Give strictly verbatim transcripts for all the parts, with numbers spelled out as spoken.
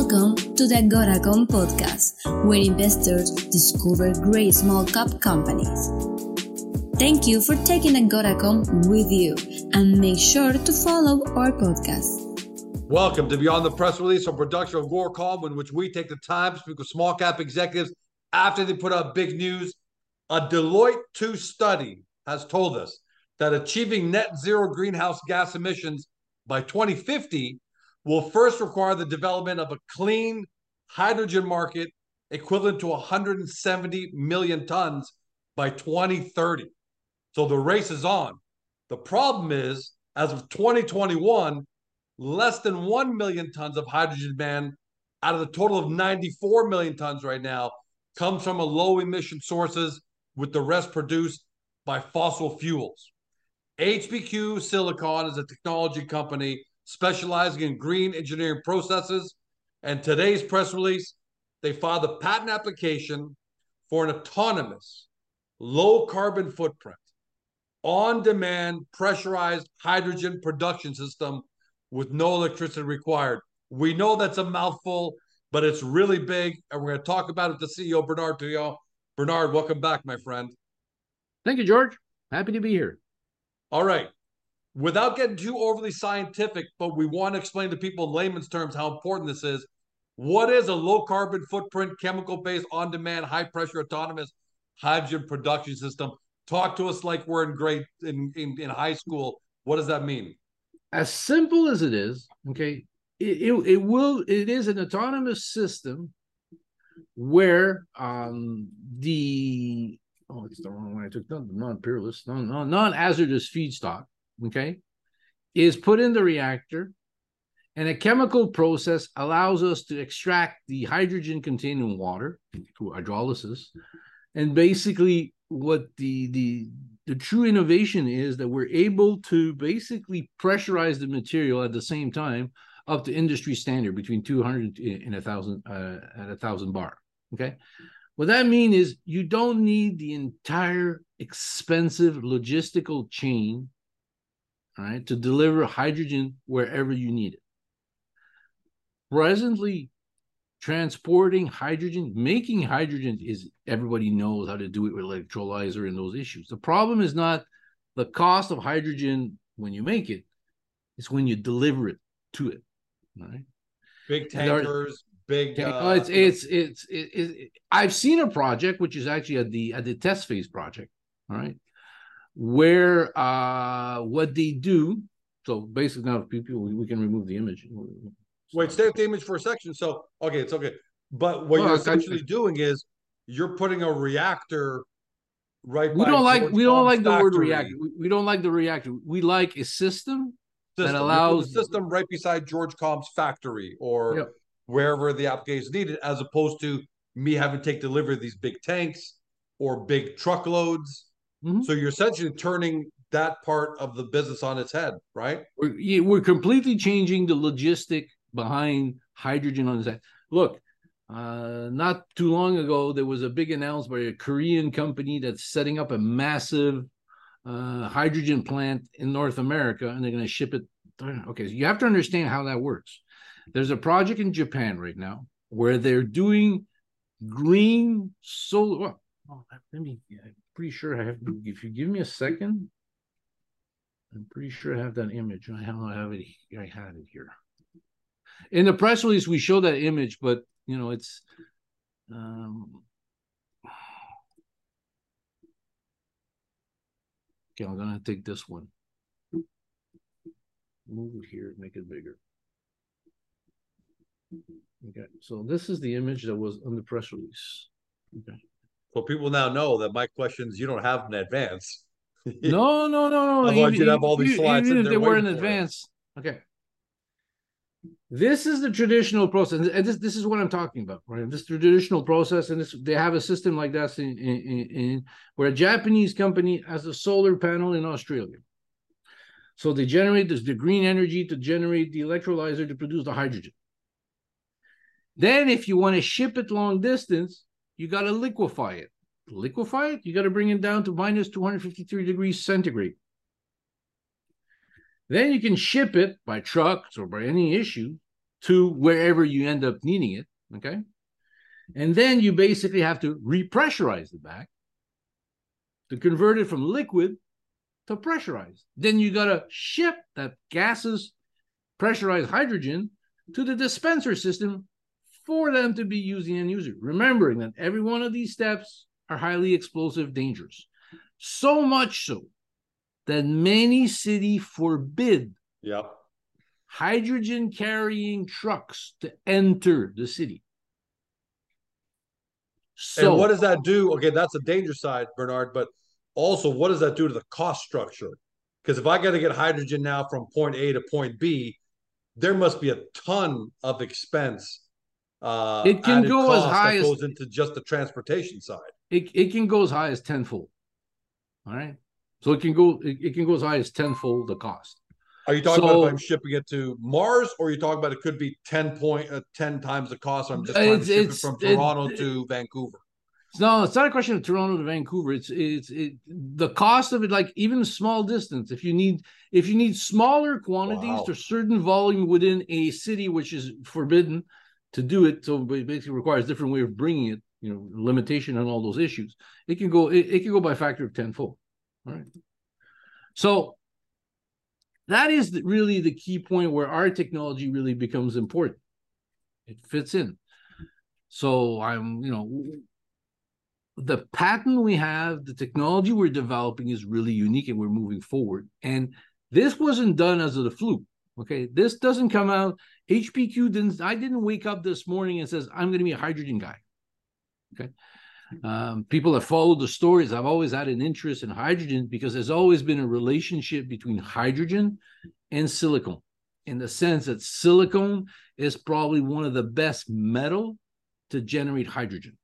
Welcome to the Agoracom podcast, where investors discover great small cap companies. Thank you for taking Agoracom with you, and make sure to follow our podcast. Welcome to Beyond the Press Release, a production of Agoracom, in which we take the time to speak with small cap executives after they put out big news. A Deloitte two study has told us that achieving net zero greenhouse gas emissions by twenty fifty will first require the development of a clean hydrogen market equivalent to one hundred seventy million tons by twenty thirty. So the race is on. The problem is, as of twenty twenty-one, less than one million tons of hydrogen demand out of the total of ninety-four million tons right now comes from a low emission sources, with the rest produced by fossil fuels. H B Q Silicon is a technology company specializing in green engineering processes, and today's press release, they filed a patent application for an autonomous, low carbon footprint, on-demand pressurized hydrogen production system with no electricity required. We know that's a mouthful, but it's really big, and we're going to talk about it with the C E O, Bernard Touillon. Bernard, welcome back, my friend. Thank you, George. Happy to be here. All right. Without getting too overly scientific, but we want to explain to people in layman's terms how important this is. What is a low carbon footprint, chemical-based, on-demand, high-pressure, autonomous hydrogen production system? Talk to us like we're in grade in, in, in high school. What does that mean? As simple as it is, okay, it, it, it will it is an autonomous system where um the oh it's the wrong one I took non non-peerless non non non-hazardous feedstock, okay, is put in the reactor, and a chemical process allows us to extract the hydrogen contained in water through hydrolysis. And basically what the the the true innovation is that we're able to basically pressurize the material at the same time up to industry standard between two hundred and a thousand uh, at a thousand bar. Okay, what that means is you don't need the entire expensive logistical chain, all right, to deliver hydrogen wherever you need it. Presently, transporting hydrogen, making hydrogen is, everybody knows how to do it with electrolyzer and those issues. The problem is not the cost of hydrogen when you make it, it's when you deliver it to it. All right. Big tankers, big. Uh, oh, it's it's it's it, it, it, I've seen a project which is actually at the at the test phase project. All right, where uh what they do. So basically, now people we, we can remove the image. Wait, stay with the image for a section. So, okay, it's okay. But what well, you're I, essentially I, doing is you're putting a reactor right we by don't like George we don't Com's like the factory. word reactor. We, we don't like the reactor. We like a system, system. that allows the system right beside George Com's factory or yep. wherever the application is needed, as opposed to me having to take delivery of these big tanks or big truckloads. Mm-hmm. So you're essentially turning that part of the business on its head, right? We're, we're completely changing the logistic behind hydrogen on its head. Look, uh, not too long ago, there was a big announcement by a Korean company that's setting up a massive uh, hydrogen plant in North America, and they're going to ship it. Okay, so you have to understand how that works. There's a project in Japan right now where they're doing green solar. Well, oh, let me, I'm pretty sure I have, if you give me a second, I'm pretty sure I have that image. I have, I have it. I have it here. In the press release, we show that image, but you know, it's um, okay. I'm gonna take this one, move it here, make it bigger. Okay, so this is the image that was on the press release. Okay. So people now know that my questions you don't have in advance. no, no, no, no. Otherwise, even, you'd have all these slides. Even if they were in advance. It. Okay. This is the traditional process, and this this is what I'm talking about, right? This traditional process, and this they have a system like that in, in, in where a Japanese company has a solar panel in Australia. So they generate this the green energy to generate the electrolyzer to produce the hydrogen. Then, if you want to ship it long distance, you got to liquefy it. Liquefy it, you got to bring it down to minus two hundred fifty-three degrees centigrade. Then you can ship it by trucks or by any issue to wherever you end up needing it, okay? And then you basically have to repressurize it back to convert it from liquid to pressurized. Then you got to ship that gaseous pressurized hydrogen to the dispenser system for them to be used in the end user. Remembering that every one of these steps are highly explosive, dangerous. So much so that many cities forbid Yep. hydrogen carrying trucks to enter the city. So, and what does that do? Okay, that's a danger side, Bernard, but also what does that do to the cost structure? Because if I got to get hydrogen now from point A to point B, there must be a ton of expense, uh, it can added go as cost high that as goes into just the transportation side. it, it can go as high as tenfold. All right. So it can go it, it can go as high as tenfold the cost. Are you talking So, about if I'm shipping it to Mars, or are you talking about it could be ten point uh, ten times the cost? I'm just trying it's, to ship it it's from it, Toronto to Vancouver. No, it's not a question of Toronto to Vancouver. It's it's it, the cost of it, like even a small distance. If you need if you need smaller quantities Wow. to certain volume within a city, which is forbidden to do it, so it basically requires a different way of bringing it. You know, limitation on all those issues. It can go it, it can go by a factor of tenfold. All right. So that is the, really the key point where our technology really becomes important. It fits in. So I'm you know. The patent we have, the technology we're developing is really unique, and we're moving forward. And this wasn't done as a fluke. Okay, this doesn't come out. H P Q didn't. I didn't wake up this morning and says I'm going to be a hydrogen guy. Okay, um, people that follow the stories, I've always had an interest in hydrogen because there's always been a relationship between hydrogen and silicon, in the sense that silicon is probably one of the best metal to generate hydrogen.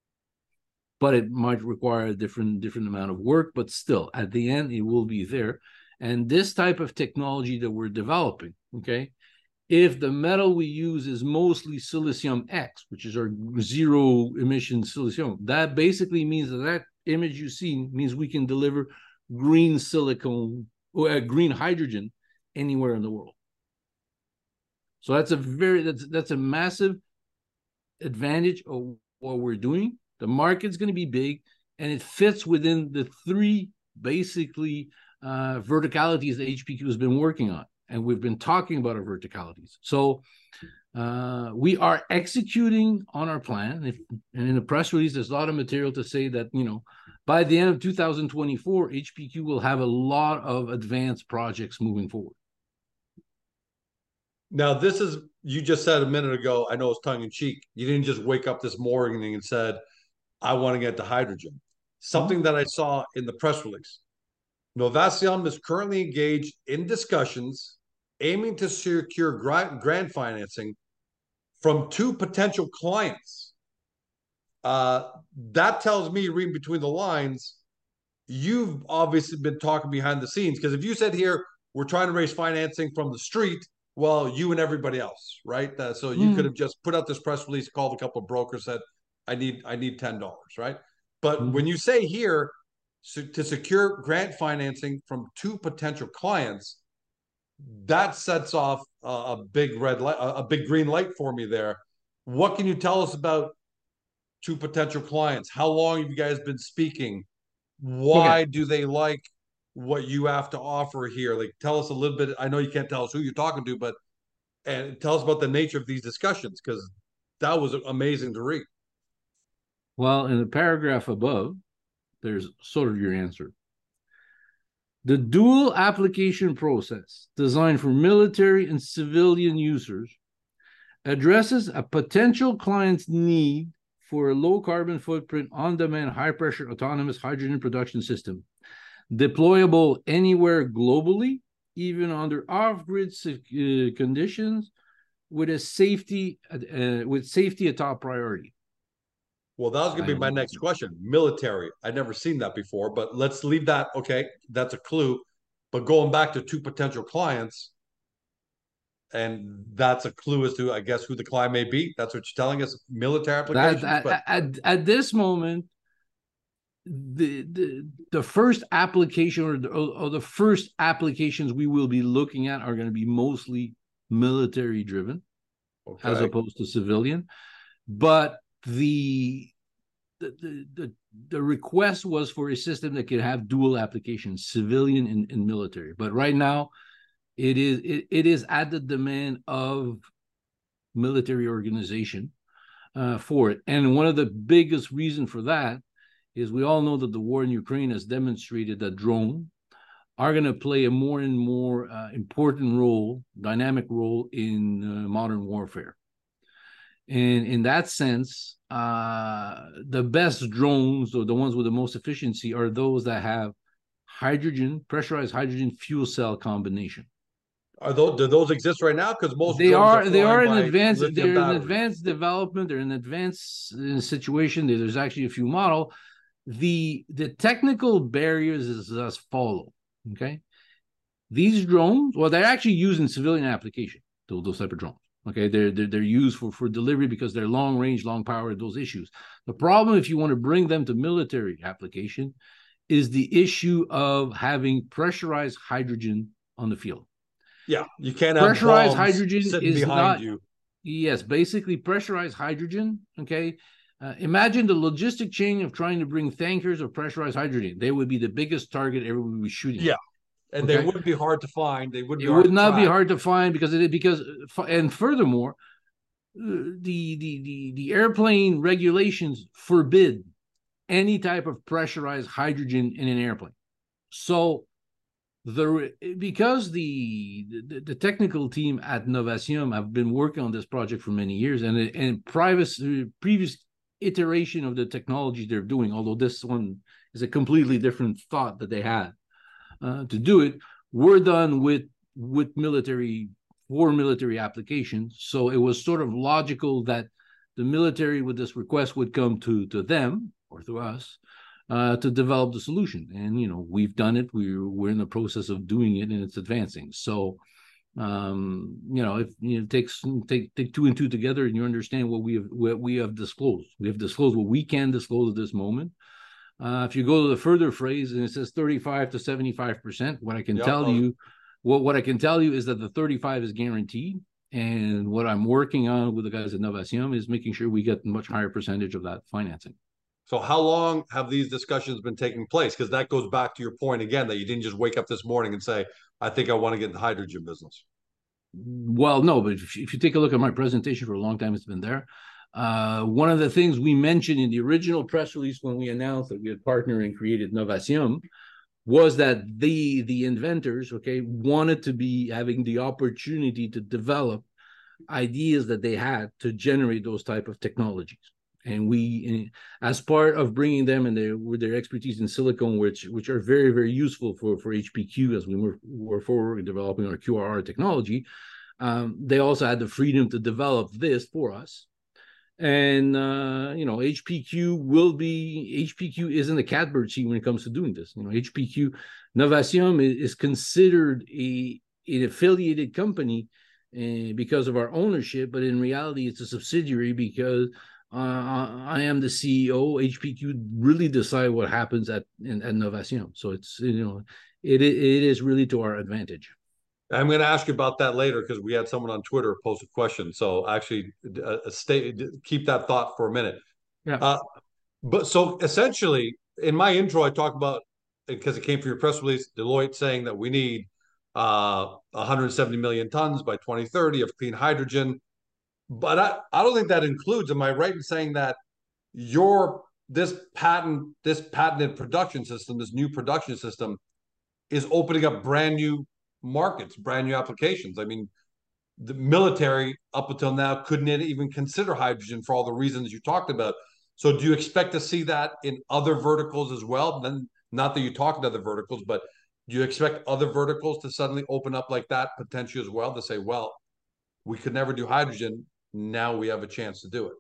But it might require a different different amount of work, but still, at the end, it will be there. And this type of technology that we're developing, okay, if the metal we use is mostly silicium X, which is our zero emission silicium, that basically means that that image you see means we can deliver green silicon or uh, green hydrogen anywhere in the world. So that's a very that's that's a massive advantage of what we're doing. The market's going to be big, and it fits within the three basically uh, verticalities that H P Q has been working on, and we've been talking about our verticalities. So uh, we are executing on our plan, if, and in the press release, there's a lot of material to say that you know by the end of two thousand twenty-four, H P Q will have a lot of advanced projects moving forward. Now, this is you just said a minute ago. I know it's tongue in cheek. You didn't just wake up this morning and said, I want to get to hydrogen. Something that I saw in the press release. Novasium is currently engaged in discussions aiming to secure grant, grant financing from two potential clients. Uh, that tells me, reading between the lines, you've obviously been talking behind the scenes. Because if you said here, we're trying to raise financing from the street, well, you and everybody else, right? Uh, so you mm. could have just put out this press release, called a couple of brokers, said, I need I need ten dollars, right? But mm-hmm. when you say here so to secure grant financing from two potential clients, that sets off a, a big red light, a, a big green light for me there. What can you tell us about two potential clients? How long have you guys been speaking? Why okay. do they like what you have to offer here? Like, tell us a little bit. I know you can't tell us who you're talking to, but and tell us about the nature of these discussions, because that was amazing to read. Well, in the paragraph above, there's sort of your answer. The dual application process designed for military and civilian users addresses a potential client's need for a low carbon footprint, on-demand, high-pressure autonomous hydrogen production system, deployable anywhere globally, even under off-grid uh, conditions, with a safety uh, with safety a top priority. Well, that was going to be my next question. Military. I'd never seen that before, but let's leave that. Okay, that's a clue. But going back to two potential clients, and that's a clue as to, I guess, who the client may be. That's what you're telling us, military applications. That, but... at, at this moment, the, the, the first application or the, or the first applications we will be looking at are going to be mostly military driven. Okay. as opposed to civilian. But the the, the the the request was for a system that could have dual applications, civilian and, and military. But right now, it is it, it is at the demand of military organization uh, for it. And one of the biggest reason for that is we all know that the war in Ukraine has demonstrated that drone are going to play a more and more uh, important role, dynamic role in uh, modern warfare. And in that sense, uh, the best drones, or the ones with the most efficiency, are those that have hydrogen, pressurized hydrogen fuel cell combination. Are those do those exist right now? Because most they drones are, are they are in by advanced lithium they're in batteries. advanced development. They're in advanced uh, situation. There's actually a few model. The the technical barriers is as follow. Okay, these drones, well, they're actually used in civilian application. Those, those type of drones. Okay, they're, they're they're used for for delivery because they're long range, long power. Those issues. The problem, if you want to bring them to military application, is the issue of having pressurized hydrogen on the field. Yeah, you can't have pressurized bombs hydrogen sitting is behind not, you. Yes, basically pressurized hydrogen. Okay, uh, imagine the logistic chain of trying to bring tankers of pressurized hydrogen. They would be the biggest target everyone would be shooting. Yeah, and okay? they wouldn't be hard to find. They would be it hard would to not track. be hard to find because it because and furthermore, the the the the airplane regulations forbid any type of pressurized hydrogen in an airplane. So the because the, the the technical team at Novasium have been working on this project for many years, and and previous previous iteration of the technology they're doing, although this one is a completely different thought that they had uh, to do it, were done with with military for military applications. So it was sort of logical that the military with this request would come to to them or to us uh, to develop the solution. And, you know, we've done it. We're, we're in the process of doing it, and it's advancing. So, um, you know, if you know, takes take take two and two together, and you understand what we have what we have disclosed. We have disclosed what we can disclose at this moment. Uh, if you go to the further phrase, and it says thirty-five to seventy-five percent, what I can Yep, tell I'll... you, what what I can tell you is that the thirty-five is guaranteed. And what I'm working on with the guys at Novasium is making sure we get a much higher percentage of that financing. So how long have these discussions been taking place? Because that goes back to your point again, that you didn't just wake up this morning and say, I think I want to get in the hydrogen business. Well, no, but if, if you take a look at my presentation, for a long time it's been there. Uh, one of the things we mentioned in the original press release when we announced that we had partnered and created Novasium was that the the inventors, okay, wanted to be having the opportunity to develop ideas that they had to generate those type of technologies. And we, as part of bringing them and their with their expertise in silicon, which which are very very useful for for H P Q as we move, were forward in developing our Q R R technology, um, they also had the freedom to develop this for us. And uh, you know, H P Q will be H P Q isn't the catbird seat when it comes to doing this. You know, H P Q Novasium is, is considered a an affiliated company uh, because of our ownership, but in reality, it's a subsidiary because Uh, I am the C E O. H P Q really decide what happens at in, at Novasium. So it's, you know, it it is really to our advantage. I'm going to ask you about that later because we had someone on Twitter post a question. So actually, uh, stay keep that thought for a minute. Yeah. Uh, but so essentially, in my intro, I talked about, because it came from your press release, Deloitte saying that we need uh, one hundred seventy million tons by twenty thirty of clean hydrogen. But I, I don't think that includes, am I right in saying that your this patent, this patented production system, this new production system is opening up brand new markets, brand new applications? I mean, the military up until now couldn't even consider hydrogen for all the reasons you talked about. So do you expect to see that in other verticals as well? Then, not that you talked other verticals, but do you expect other verticals to suddenly open up like that potentially as well, to say, well, we could never do hydrogen, now we have a chance to do it?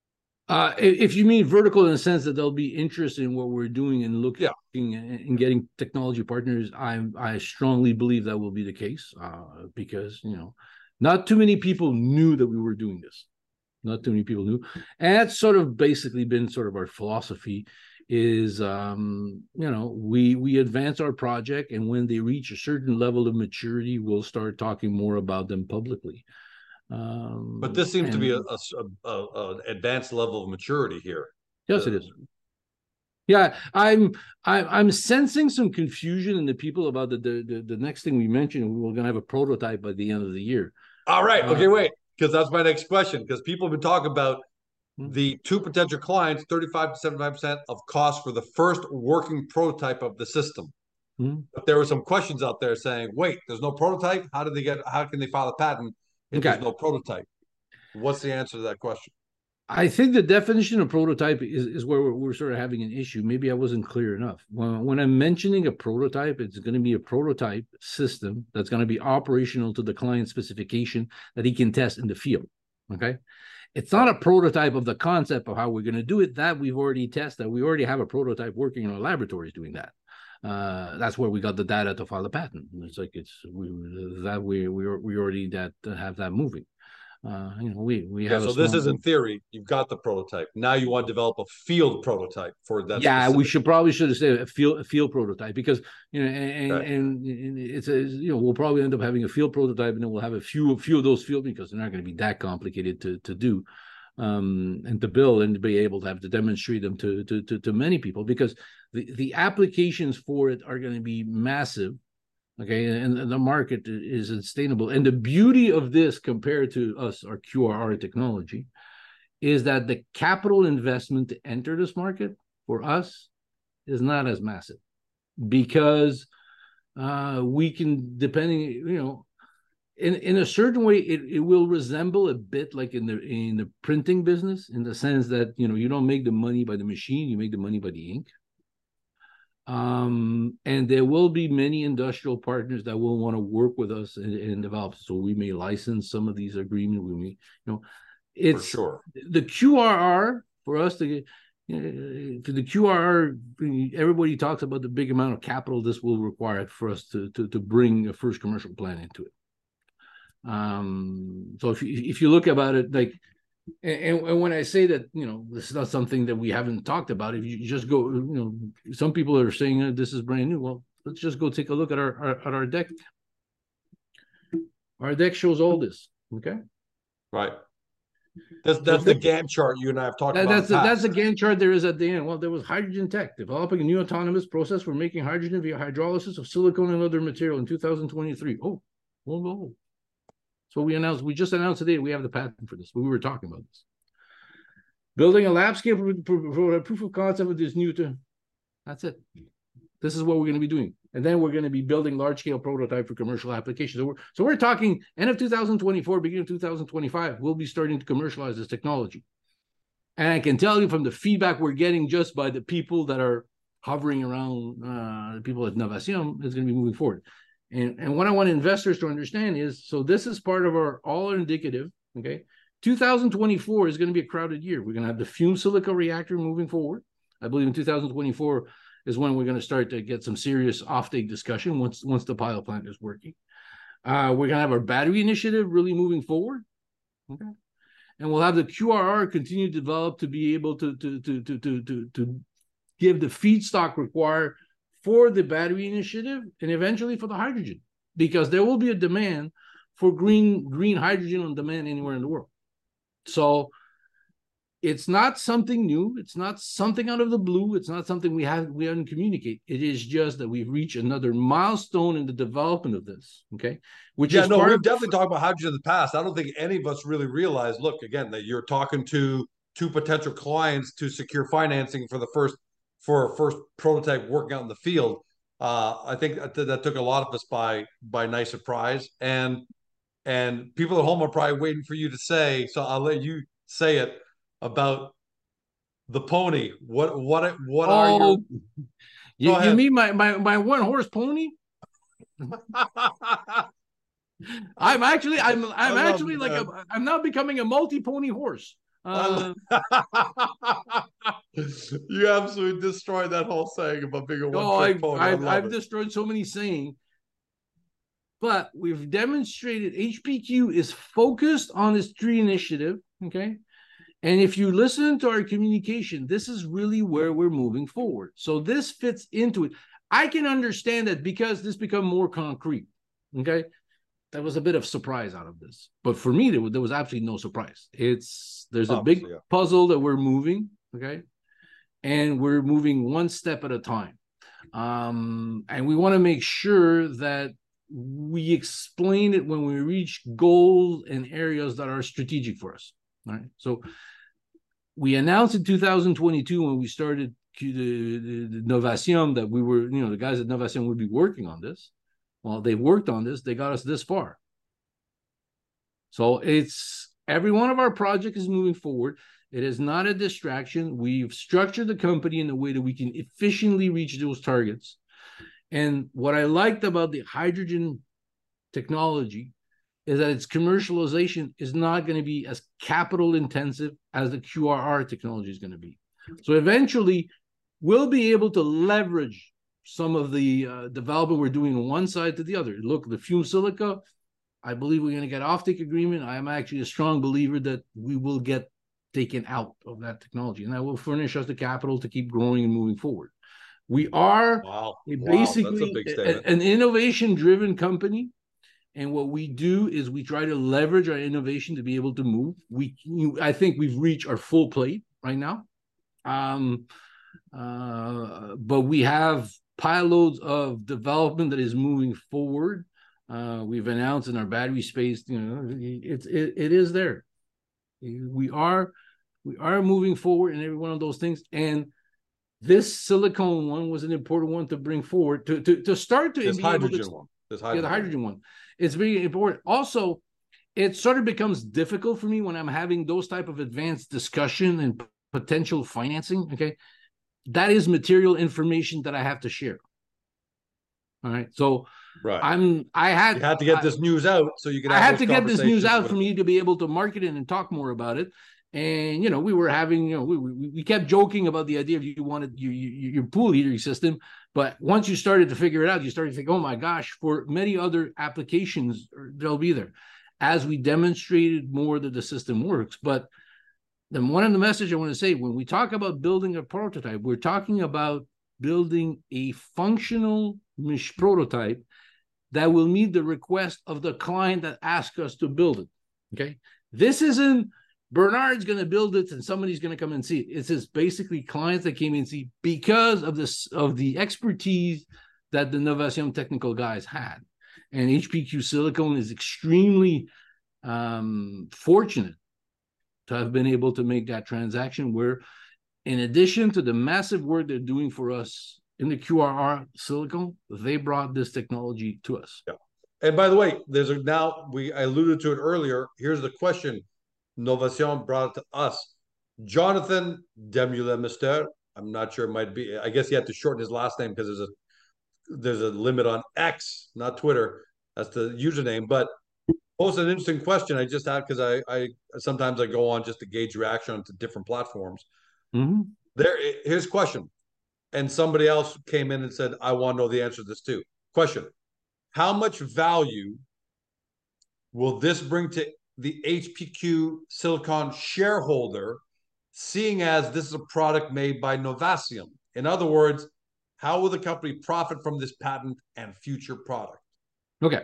Uh, if you mean vertical in the sense that they'll be interested in what we're doing and looking yeah. and getting technology partners, I I strongly believe that will be the case uh, because, you know, not too many people knew that we were doing this. Not too many people knew. And that's sort of basically been sort of our philosophy is, um, you know, we we advance our project, and when they reach a certain level of maturity, we'll start talking more about them publicly. Um, but this seems and, to be a, a, a, a advanced level of maturity here. Yes, it is. Yeah, I'm I'm I'm sensing some confusion in the people about the the the, the next thing we mentioned. We were going to have a prototype by the end of the year. All right. Uh, okay, wait, because that's my next question. Because people have been talking about hmm. the two potential clients, thirty-five to seventy-five percent of cost for the first working prototype of the system. Hmm. But there were some questions out there saying, "Wait, there's no prototype. How did they get? How can they file a patent if Okay. there's no prototype?" What's the answer to that question? I think the definition of prototype is, is where we're, we're sort of having an issue. Maybe I wasn't clear enough. When, when I'm mentioning a prototype, it's going to be a prototype system that's going to be operational to the client specification that he can test in the field. Okay. It's not a prototype of the concept of how we're going to do it. That we've already tested. We already have a prototype working in our laboratories doing that. Uh, that's where we got the data to file a patent. It's like it's we, that we we we already that have that moving. Uh, you know, we we Yeah, have. so a this small, is in theory. You've got the prototype. Now you want to develop a field prototype for that. Yeah, specific... we should probably should have said a field a field prototype because you know, and, okay. and, and it's a you know we'll probably end up having a field prototype, and then we'll have a few a few of those field because they're not going to be that complicated to to do. Um, and to build and to be able to have to demonstrate them to to to, to many people because the, the applications for it are going to be massive, okay, and, and the market is sustainable. And the beauty of this compared to us, our Q R R technology, is that the capital investment to enter this market for us is not as massive because uh, we can, depending, you know, In, in a certain way, it, it will resemble a bit like in the in the printing business, in the sense that you know you don't make the money by the machine, you make the money by the ink. Um, and there will be many industrial partners that will want to work with us and, and develop. So we may license some of these agreements. We may, you know, it's for sure. The Q R R for us to you know, for the Q R R. Everybody talks about the big amount of capital this will require for us to to to bring a first commercial plan into it. Um, so if you, if you look about it, like, and, and when I say that, you know, this is not something that we haven't talked about, if you just go, you know, some people are saying uh, this is brand new. Well, let's just go take a look at our, our at our deck. Our deck shows all this. Okay. Right. That's that's so the Gantt chart you and I have talked that, about. That's the, that's the Gantt chart there is at the end. Well, there was Hydrogen Tech developing a new autonomous process for making hydrogen via hydrolysis of silicon and other material in two thousand twenty-three. Oh, whoa, whoa. So we announced, we just announced today we have the patent for this. We were talking about this. Building a lab scale proof of concept with this new to, that's it. This is what we're going to be doing. And then we're going to be building large scale prototype for commercial applications. So we're, so we're talking end of two thousand twenty-four, beginning of two thousand twenty-five, we'll be starting to commercialize this technology. And I can tell you from the feedback we're getting just by the people that are hovering around, uh, the people at Novation, is going to be moving forward. And, and what I want investors to understand is, so this is part of our all indicative, okay? two thousand twenty-four is going to be a crowded year. We're going to have the fume silica reactor moving forward. I believe in two thousand twenty-four is when we're going to start to get some serious offtake discussion once, once the pilot plant is working. Uh, we're going to have our battery initiative really moving forward, okay? And we'll have the Q R R continue to develop to be able to, to, to, to, to, to, to give the feedstock required for the battery initiative and eventually for the hydrogen, because there will be a demand for green green hydrogen on demand anywhere in the world. So it's not something new. It's not something out of the blue. It's not something we have we haven't communicated. It is just that we've reached another milestone in the development of this. Okay, which yeah, is no, part we've of, definitely talked about hydrogen in the past. I don't think any of us really realize. Look, again, that you're talking to two potential clients to secure financing for the first. for a first prototype working out in the field. Uh, I think that, that took a lot of us by by nice surprise. And and people at home are probably waiting for you to say, so I'll let you say it about the pony. What what what oh, are your you, you mean my, my, my one horse pony? I'm actually I'm I'm actually like a, I'm now becoming a multi-pony horse. Uh, you absolutely destroyed that whole saying about being a one oh, trick pony. I've, I I've destroyed so many sayings, but we've demonstrated H P Q is focused on this tree initiative. Okay. And if you listen to our communication, this is really where we're moving forward. So this fits into it. I can understand that because this become more concrete. Okay. there was a bit of surprise out of this. But for me, there was, there was absolutely no surprise. It's there's a Obviously, big yeah. puzzle that we're moving, okay? And we're moving one step at a time. Um, and we want to make sure that we explain it when we reach goals and areas that are strategic for us. All right. So we announced in two thousand twenty-two when we started the, the, the Novation that we were, you know, the guys at Novation would be working on this. Well, they worked on this. They got us this far. So it's every one of our projects is moving forward. It is not a distraction. We've structured the company in a way that we can efficiently reach those targets. And what I liked about the hydrogen technology is that its commercialization is not going to be as capital intensive as the Q R R technology is going to be. So eventually, we'll be able to leverage some of the uh, development we're doing on one side to the other. Look, the fume silica, I believe we're going to get offtake agreement. I am actually a strong believer that we will get taken out of that technology, and that will furnish us the capital to keep growing and moving forward. We are wow. basically wow, that's a big a, an innovation-driven company, and what we do is we try to leverage our innovation to be able to move. We, I think we've reached our full plate right now, um, uh, but we have pile loads of development that is moving forward. Uh, we've announced in our battery space, you know, it's it, it is there. We are we are moving forward in every one of those things, and this silicone one was an important one to bring forward to to, to start to this be hydrogen able to, one. This hydrogen. Yeah, the hydrogen one. It's very important. Also, it sort of becomes difficult for me when I'm having those type of advanced discussion and potential financing. Okay, that is material information that I have to share. All right, so right. I'm I had you had to get I, this news out so you could. Have I had those to get this news out with... for me to be able to market it and talk more about it. And you know, we were having, you know, we, we, we kept joking about the idea of you wanted your, your your pool heating system, but once you started to figure it out, you started to think, oh my gosh, for many other applications, they'll be there. As we demonstrated more that the system works. But then one of the message I want to say, when we talk about building a prototype, we're talking about building a functional prototype that will meet the request of the client that asked us to build it. Okay, this isn't Bernard's going to build it and somebody's going to come and see it. It's just basically clients that came in and see because of this of the expertise that the Novation technical guys had. And H P Q Silicone is extremely um, fortunate to have been able to make that transaction where, in addition to the massive work they're doing for us in the Q R R silicone, they brought this technology to us. Yeah. And by the way, there's a now we I alluded to it earlier. Here's the question. Novation brought it to us. Jonathan Demulemister. I'm not sure it might be. I guess he had to shorten his last name because there's a there's a limit on X, not Twitter. That's the username. But posted an interesting question I just had because I I sometimes I go on just to gauge reaction to different platforms. Mm-hmm. There, here's a question. And somebody else came in and said, I want to know the answer to this too. Question. How much value will this bring to the H P Q Silicon shareholder, seeing as this is a product made by Novation? In other words, how will the company profit from this patent and future product? Okay.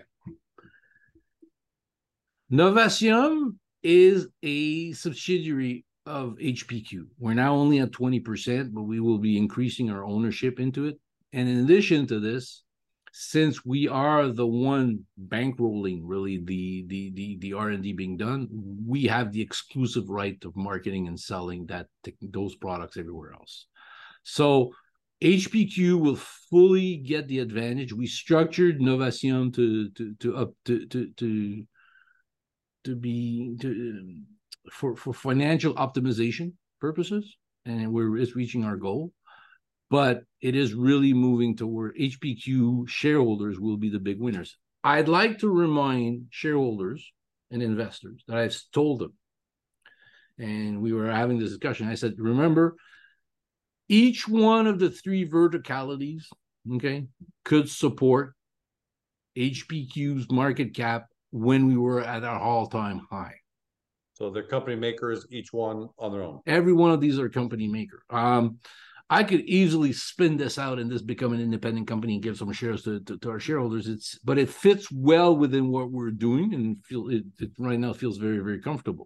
Novation is a subsidiary of H P Q. We're now only at twenty percent, but we will be increasing our ownership into it. And in addition to this, since we are the one bankrolling really the the the, the R and D being done, we have the exclusive right of marketing and selling that those products everywhere else. So H P Q will fully get the advantage. We structured Novation to to to up to to to to be to for for financial optimization purposes, and we're is reaching our goal. But it is really moving toward H P Q shareholders will be the big winners. I'd like to remind shareholders and investors that I've told them, and we were having this discussion. I said, remember, each one of the three verticalities, okay, could support H P Q's market cap when we were at our all-time high. So they're company makers, each one on their own. Every one of these are company maker. Um, I could easily spin this out and this become an independent company and give some shares to, to, to our shareholders. It's but it fits well within what we're doing, and feel it, it right now feels very, very comfortable.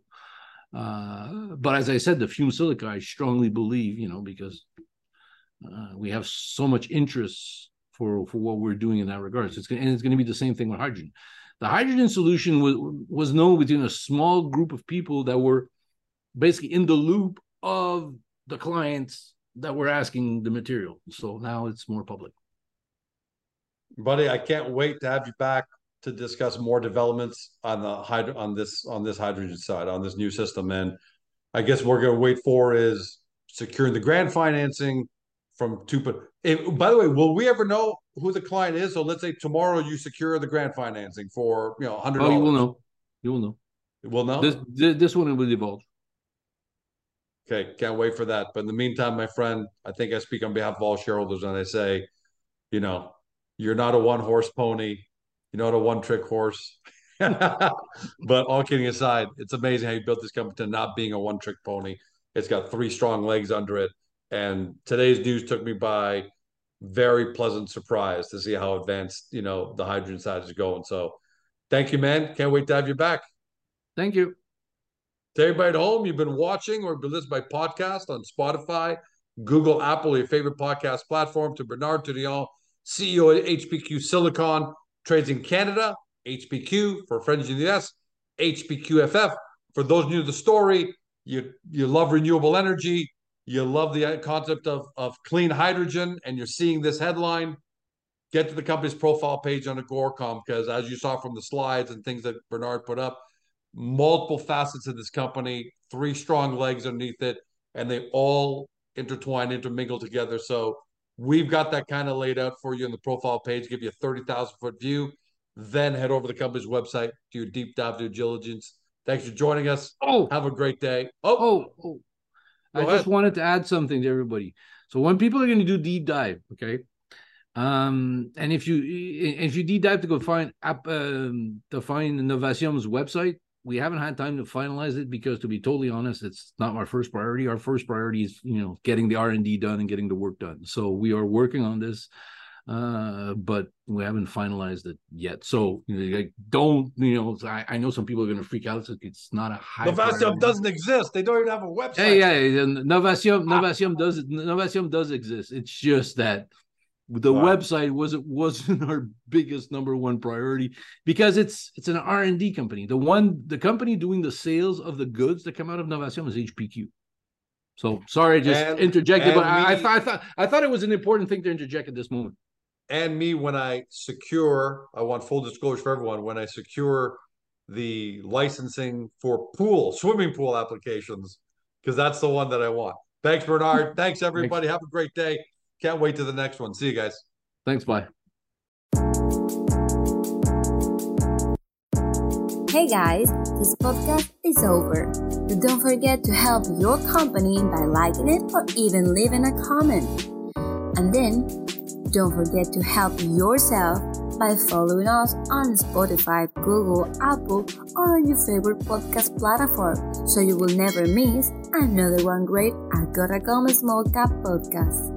Uh, but as I said, the fumed silica, I strongly believe, you know, because uh, we have so much interest for for what we're doing in that regard. So it's gonna, and it's going to be the same thing with hydrogen. The hydrogen solution was was known within a small group of people that were basically in the loop of the clients that were asking the material. So now it's more public. Buddy, I can't wait to have you back to discuss more developments on the hydro on this on this hydrogen side, on this new system. And I guess what we're going to wait for is securing the grant financing from two. But by the way, will we ever know who the client is? So let's say tomorrow you secure the grant financing for, you know, one hundred dollars. Oh, you will know. You will know. We'll know. This this one will evolve. Okay, can't wait for that. But in the meantime, my friend, I think I speak on behalf of all shareholders when I say, you know, you're not a one-horse pony. You're not a one-trick horse. But all kidding aside, it's amazing how you built this company to not being a one-trick pony. It's got three strong legs under it. And today's news took me by very pleasant surprise to see how advanced, you know, the hydrogen side is going. So thank you, man. Can't wait to have you back. Thank you. To everybody at home, you've been watching or been listening by podcast on Spotify, Google, Apple, your favorite podcast platform. To Bernard Tourillon, C E O at H P Q Silicon, trades in Canada, H P Q for friends in the U S, H P Q F F. For those new to the story, you you love renewable energy, you love the concept of, of clean hydrogen, and you're seeing this headline, get to the company's profile page on Agoracom, because as you saw from the slides and things that Bernard put up, multiple facets of this company, three strong legs underneath it, and they all intertwine, intermingle together. So we've got that kind of laid out for you in the profile page, give you a thirty thousand foot view. Then head over to the company's website, do your deep dive due diligence. Thanks for joining us. Oh, have a great day. Oh, oh, oh. I ahead. just wanted to add something to everybody. So when people are going to do deep dive, okay, um, and if you if you deep dive to go find app um, to find Novatium's website, we haven't had time to finalize it because, to be totally honest, it's not our first priority. Our first priority is, you know, getting the R and D done and getting the work done. So we are working on this, uh, but we haven't finalized it yet. So, you know, like, don't, you know, I, I know some people are going to freak out. So it's not a high. Novatium doesn't exist. They don't even have a website. Yeah, yeah, yeah. Novatium, Novatium does Novatium does exist. It's just that the wow. website wasn't wasn't our biggest number one priority because it's it's an R and D company. The one the company doing the sales of the goods that come out of Novatium is H P Q. So sorry, I just and, interjected, and but me, I, I thought I thought I thought it was an important thing to interject at this moment. And me, when I secure, I want full disclosure for everyone. When I secure the licensing for pool, swimming pool applications, because that's the one that I want. Thanks, Bernard. Thanks, everybody. Thanks. Have a great day. Can't wait to the next one. See you guys. Thanks. Bye. Hey guys, this podcast is over. But don't forget to help your company by liking it or even leaving a comment. And then, don't forget to help yourself by following us on Spotify, Google, Apple, or on your favorite podcast platform so you will never miss another one great Agoracom Small Cap podcast.